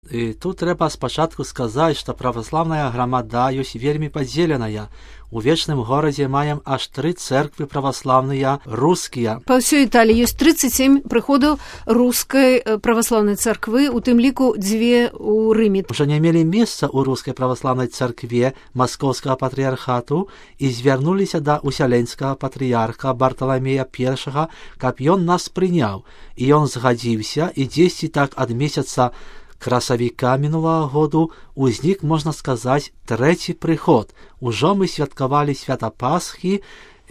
тут трэба спачатку сказаць, што праваслаўная грамада ёсць вельмі падзеленая. У вечным горадзе маем аж 3 цэрквы праваслаўныя рускія. Па ўсёй Італіі ёсць 37 прыходаў рускай праваслаўнай царквы, у тым ліку 2 у Рыме. Уже не мелі месца ў рускай праваслаўнай царкве маскоўскага патрыярхату і звярнуліся да усяленскага патрыярха Барталамея I, каб ён нас прыняў. І ён згадзіўся, і дзесьці так ад месяца красавіка мінулага году узнік, можна сказаць, 3-й прыход. Ужо мы святкавалі свята Пасхі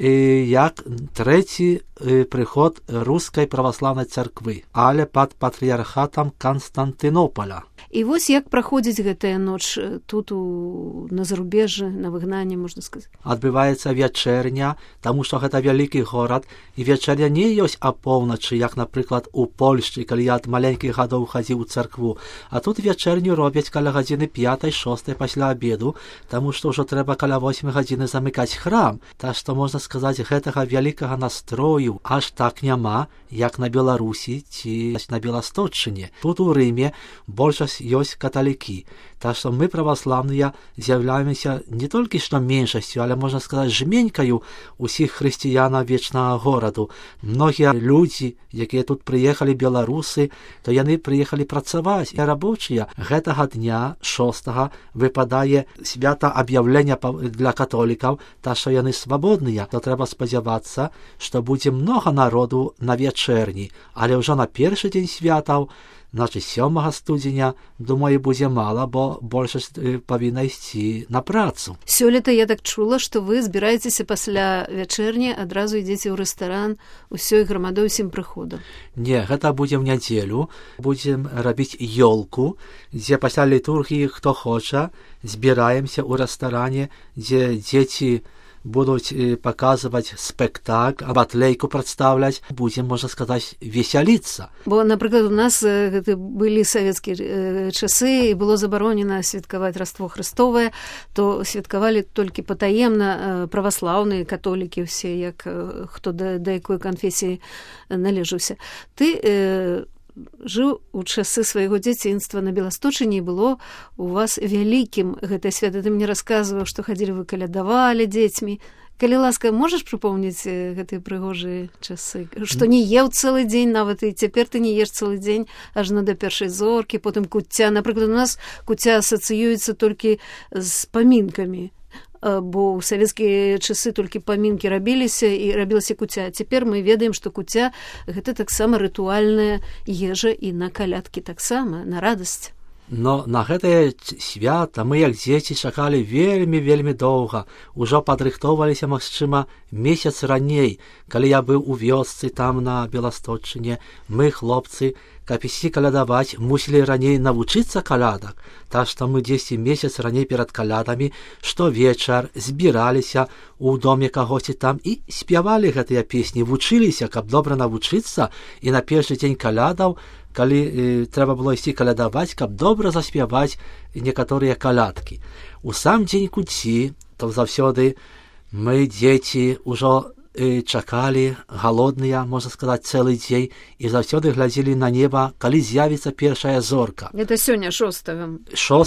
як 3-й прыход рускай праваслаўнай царквы, але пад патрыярхатам Канстантынополя. І вось як праходзіць гэтая ноч тут на зарубежжы, на выгнанні, можна сказаць. Адбываецца вячэрня, таму што гэта вялікі горад, і вячэрня не ёсць апоўначы, як, напрыклад, у Польшчы, калі я ад маленькіх гадоў хадзіў у царкву, а тут вячэрню робяць каля гадзіны 5-6 пасля абеду, таму што ўжо трэба каля 8 гадзіны замыкаць храм. Так што, можна сказаць, гэтага вялікага настрою аж так няма, як на Беларусі ці на Беласточчыне. Тут у Рыме большасць ёсць каталікі. Так што мы, праваслаўныя, з'яўляемся не толькі што меншасцю, але, можна сказаць, жменькаю усіх хрысціянаў вечнага гораду. Многія людзі, якія тут прыехалі, беларусы, то яны прыехалі працаваць. І рабочыя гэтага дня, 6-го, выпадае свята аб'яўлення для католікаў, так што яны свабодныя. То трэба спадзявацца, што будзе многа народу на вячэрні, але ўжо на першы дзень святаў, значит, 7 студзеня, думаю, будзе мала, бо большасць павінна ісці на працу. Сёлета я так чула, што вы збіраецеся пасля вячэрні, адразу ідзеце ў рэстаран усёй грамадой 7 прыходаў. Не, гэта будзе ў нядзелю. Будзем рабіць ёлку, дзе пасля літургіі, хто хоча, збіраемся ў рэстаране, дзе дзеці будуць паказваць спектакль, батлейку прадстаўляць, будзем, можна сказаць, весяліцца. Бо, напрыклад, у нас былі савецкія часы, і было забаронена святкаваць Раство Хрыстовае, то святкавалі толькі патаемна праваслаўныя, католікі ўсе, як хто да якой канфесіі належаўся. Ты жыў у часы свайго дзяцінства на Беласточыне, і было у вас вялікім гэтае свята. Ты мне расказваў, што хадзілі, вы калядавалі дзецьмі. Калі ласка, можаш прыпомніць гэтыя прыгожыя часы? Што не еў цэлы дзень нават, і цяпер ты не еш цэлы дзень, ажно да першай зоркі, потым куцця. Напрыклад, у нас куцця асацыюецца толькі з памінкамі, бо ў савецкія часы толькі памінкі рабіліся і рабілася куцця. Цяпер мы ведаем, што куцця гэта таксама рытуальная ежа, і на калядкі таксама, на радасць. Но на гэтае свята мы, як дзеці, чакалі вельмі доўга. Ужо падрыхтоўваліся, магчыма, месяц раней. Калі я быў у вёсцы там на Беласточчыне, мы, хлопцы, каб ісці калядаваць, мусілі раней навучыцца калядак. Так што мы 10 месяц раней перад калядамі штовечар збіраліся ў доме кагосьці там і спявалі гэтыя песні, вучыліся, каб добра навучыцца, і на першы дзень калядаў, калі трэба было ісці калядаваць, каб добра заспяваць некаторыя калядкі. У сам дзень куцці, то заўсёды мы, дзеці, ужо чакалі, галодныя, можна сказаць, цэлы дзень, і заўсёды глядзелі на неба, калі з'явіцца першая зорка. Это сёння 6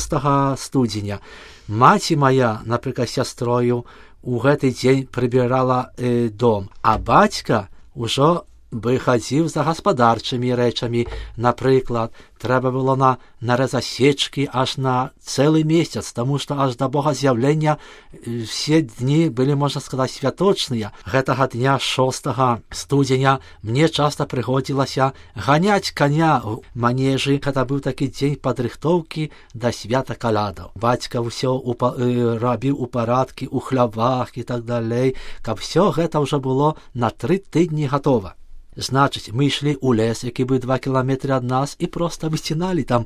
студзеня. Маці мая, напрыклад, сястрою, у гэты дзень прыбірала дом, а бацька ўжо бы хадзіў за гаспадарчымі рэчамі. Напрыклад, трэба было нарэзаць сечкі аж на цэлы месяц, таму што аж да Бога з'яўлення все дні былі, можна сказаць, святочныя. Гэтага дня 6 студзеня мне часта прыходзілася ганяць каня ў манежы. Гэта быў такі дзень падрыхтоўкі да свята калядаў. Бацька ўсё рабіў у парадкі, у хлявах і так далей, каб всё гэта ўжо было на 3 тыдні гатова. Значыць, мы ішлі ў лес, які быў 2 кіламетры ад нас, і проста выціналі там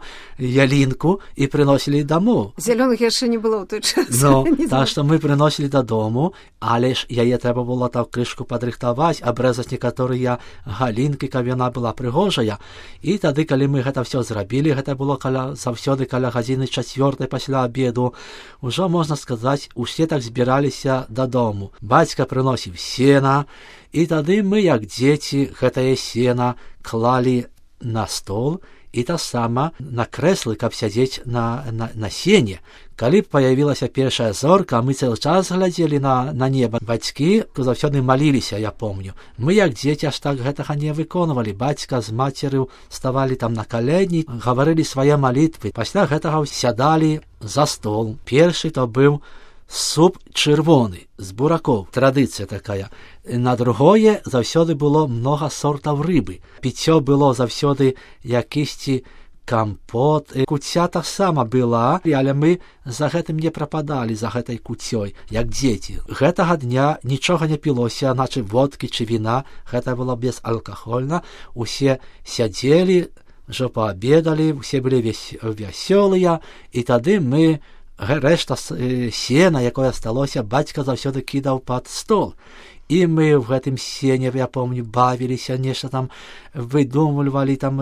ялінку і прыносілі дамоў. Зялёных яшчэ не было ў той час. Ну, так што мы прыносілі дадому, але ж яе трэба было там крышку падрыхтаваць, абрэзаць некаторыя галінкі, каб яна была прыгожая. І тады, калі мы гэта ўсё зрабілі, гэта было заўсёды каля гадзіны 4 пасля абеду, ужо, можна сказаць, усе так збіраліся дадому. Бацька прыносіў сена, і тады мы, як дзеці, гэтае сена клалі на стол і таксама на крэслы, каб сядзець на сене. Калі б паявілася першая зорка, мы цэлы час глядзелі на неба. Бацькі заўсёды маліліся, я помню. Мы, як дзеці, аж так гэтага не выконвалі. Бацька з мацерю ставалі там на калені, гаварылі свае малітвы. Пасля гэтага сядалі за стол. Першы то быў суп чырвоны з буракоў. Традыцыя такая. На другое заўсёды было многа сортаў рыбы. Піццё было заўсёды якісьці кампот. Куця таксама была, але мы за гэтым не прападалі, за гэтай куцёй, як дзеці. Гэтага дня нічога не пілося, наче водкі чи віна, гэта было безалкагольна. Усе сядзелі, ўжо паабедалі, усе былі вясёлыя, і тады мы рэшта сена, якое асталося, бацька заўсёды кідаў пад стол. І мы в гэтым сене, я помню, бавіліся, нешта там выдумвалі, там,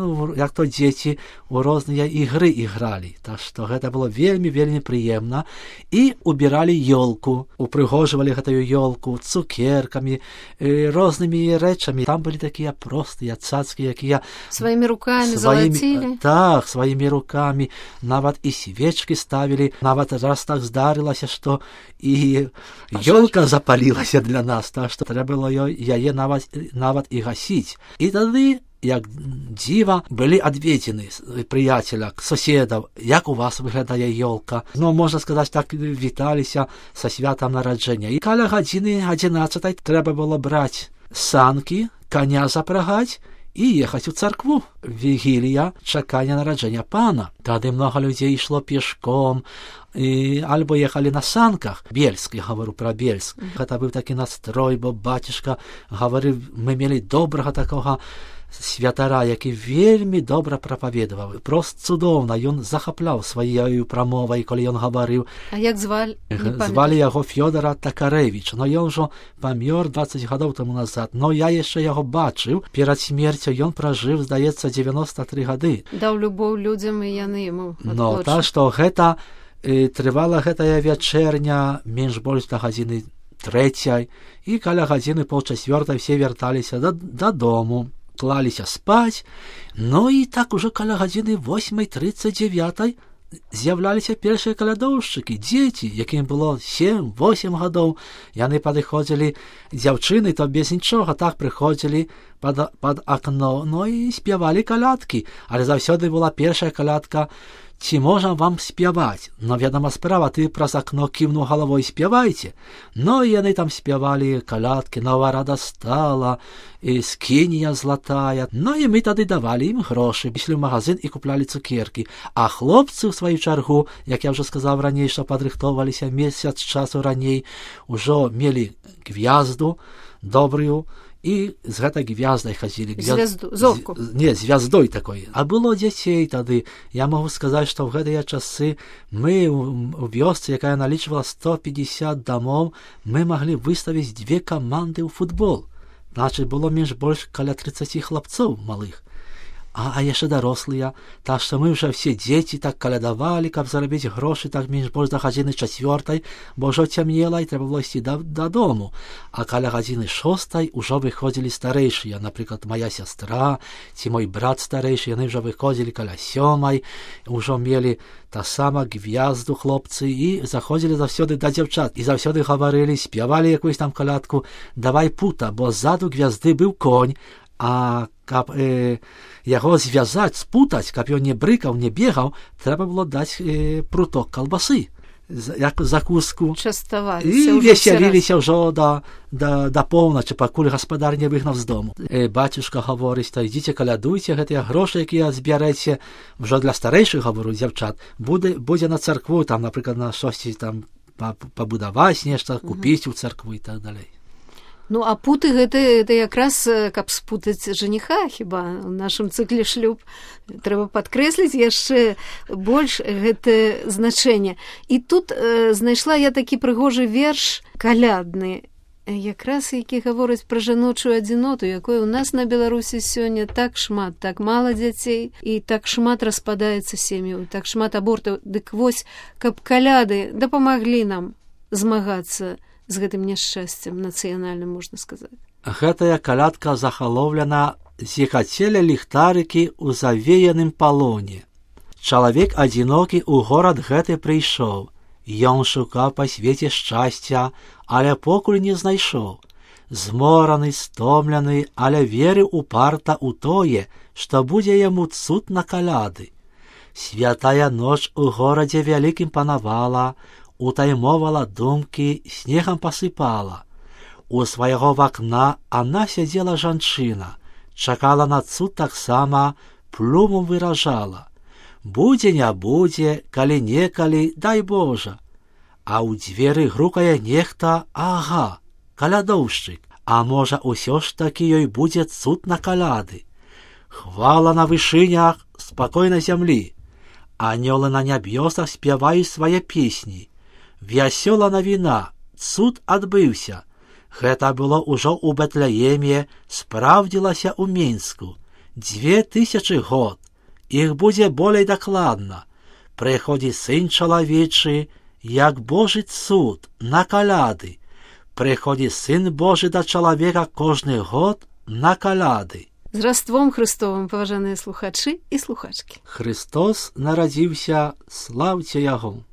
як то дзеці у розныя ігры ігралі. Так што гэта было вельмі прыемна. І убіралі ёлку, упрыгожвалі гэтую ёлку цукеркамі, рознымі рэчамі. Там былі такія простыя цацкі, якія сваімі рукамі залацілі. Так, сваімі рукамі. Нават і свечкі ставілі. Нават раз так здарылася, што і ёлка запалілася для нас, так што трэба было яе нават і гасіць. І тады, як дзіва, былі адведзены прыяцеля, суседаў, як у вас выглядае ёлка. Ну, можна сказаць, так віталіся са святам нараджэння. І каля гадзіны 11 трэба было браць санкі, коня запрагаць і ехаць у царкву. Вігілія чакання нараджэння Пана. Тады многа людзей ішло пешком, альбо ехалі на санках. Бельск, я гавару пра Бельск. Гэта быў такі настрой, бо бацюшка гаварыў, мы мелі добрага такога святара, які вельмі добра прапаведаваў. Прост цудоўна, ён захапляў сваёю прамовай, калі ён гаварыў. А як звалі? Звалі яго Фёдора Такарэвіч. Но ён ужо памёр 20 гадоў таму назад. Но я яшчэ яго бачыў. Перад смерцю ён пражыў, здаецца, 93 гады. Даў любоў людзям, і яны яму адплачылі. Ну, так што гэта трывала гэтая вячэрня менш-больш да гадзіны 3, і каля гадзіны 3:30 все вярталіся дадому, клаліся спаць. Ну і так ужо каля гадзіны 8:39 з'яўляліся першыя калядоўшчыкі, дзеці, якім было 7-8 гадоў. Яны падыходзілі, дзяўчыны, то без нічога, так прыходзілі пад акно, ну і спявалі калядкі. Але заўсёды была першая калядка: ці можам вам спяваць? Но, вядома справа, ты праз акно кіўнуў галавой: спявайце. Ну, і яны там спявалі калядкі: нова рада стала, і скінія златая. Ну, і мы тады давалі ім грошы, ішлі ў магазин і куплялі цукеркі. А хлопцы, ў сваю чаргу, як я ўжо сказаў раней, што падрыхтоўваліся месяц часу раней, ужо мелі гвязду добрую, і з гэтай гвяздай хадзілі. Звязду, зорку. Не, звяздой такой. А было дзяцей тады. Я магу сказаць, што ў гэтыя часы мы у вёсцы, якая налічвала 150 дамоў, мы маглі выставіць 2 каманды ў футбол. Значыць, было менш-больш каля 30 хлапцоў малых. А яшчэ дарослыя. Так што мы ўжо все дзеці так калядавалі, каб зарабіць грошы, так менш-больш да гадзіны 4, бо ўжо цямнела і трэба было ісці дадому. А каля гадзіны 6 ўжо выходзілі старэйшыя, напрыклад, моя сястра ці мой брат старэйшы, яны ўжо выходзілі каля 7, ўжо мелі таксама гвязду хлопцы і заходзілі заўсёды да дзяўчат. І заўсёды гаварылі, спявалі якусь там калядку: давай пута, бо ззаду гвязды быў конь, а каб яго звязаць, спутаць, каб ён не брыкаў, не бегаў, трэба было даць пруток калбасы, як закуску. Частаваліся. І весяліліся ўжо да поўначы, пакуль гаспадар не выгнаў з дому. Бацюшка гаворыць: то ідзіце калядуйце, гэтыя грошы, якія збярэце, ўжо для старэйшых, гавару, дзяўчат, будзе на царкву, там, напрыклад, на штосьці там пабудаваць нешта, купіць у царкву і так далей. Ну, а путы гэта якраз, каб спутаць жаніха, хіба ў нашым цыкле шлюб. Трэба падкрэсліць яшчэ больш гэтае значэнне. І тут знайшла я такі прыгожы верш калядны, якраз які гаворыць пра жаночую адзіноту, якой у нас на Беларусі сёння так шмат, так мала дзяцей, і так шмат распадаецца сем'яў, так шмат абортаў. Дык вось, каб каляды дапамаглі нам змагацца з гэтым няшчасцем нацыянальным, можна сказаць. Гэтая калядка захалоўлена зіхацелі ліхтарыкі ў завеяным палоне. Чалавек адзінокі ў горад гэты прыйшоў. Ён шукаў па свеце шчасця, але покуль не знайшоў. Змораны, стомлены, але верыў упарта ў тое, што будзе яму цуд на каляды. Святая ноч у горадзе вялікім панавала, утаймовала думкі, снегам пасыпала. У свайго вакна она сядзела жанчына, чакала на цуд таксама, плумом выражала. Будзе не будзе, калі-некалі, дай Божа. А ў дзверы грукае нехта, ага, калядоўшчык, а можа ўсё ж такі ёй будзе цуд на каляды. Хвала на вышынях, спакой на зямлі. Анёлы на нябёсах спяваюць свае песні. Вясёла навіна, цуд адбыўся. Гэта было ўжо ў Бэтлееме, спраўдзілася ў Мінску. 2000 год. Іх будзе болей дакладна. Прыходзіць сын чалавечы, як Божы цуд, на каляды. Прыходзіць сын Божы да чалавека кожны год на каляды. З Раством Христовым, паважаныя слухачы і слухачкі. Христос нарадзіўся, слаўце яго.